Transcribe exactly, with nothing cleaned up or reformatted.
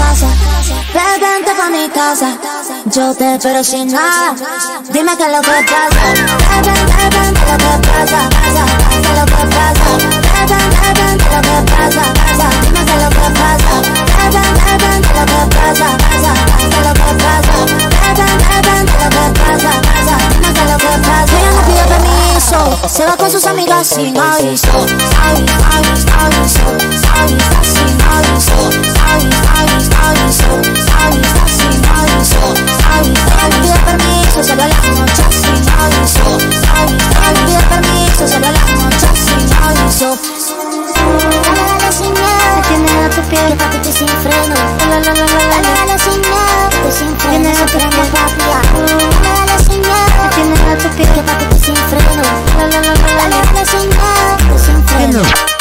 pasa? Vente pa' mi casa, yo te espero sin nada. Dime qué es lo que pasa. Vente, vente, lo que pasa, pasa, qué es lo que pasa. Vente, vente, lo que pasa, pasa, dime qué es lo que pasa. Vente, vente, lo que pasa, pasa, qué es lo que pasa. Vente, vente, lo que pasa, pasa, dime qué es lo que pasa. Ella no pide permiso, se va con sus amigas sin aviso. Aviso, aviso, aviso, aviso, sin aviso. Aviso, aviso, aviso, aviso, sin aviso. Aviso, ella no pide permiso, se va la noche sin aviso. Aviso, ella no pide permiso, se va la noche sin aviso. Dale, dale sin miedo, me tiene a tu piel, hepatitis sin freno. Dale, dale, dale, dale sin miedo, hepatitis sin freno. Tienes a tu piel, papi. Dale, dale sin miedo, me tiene a tu piel, hepatitis sin freno. Dale, dale, dale, dale sin miedo, hepatitis sin freno.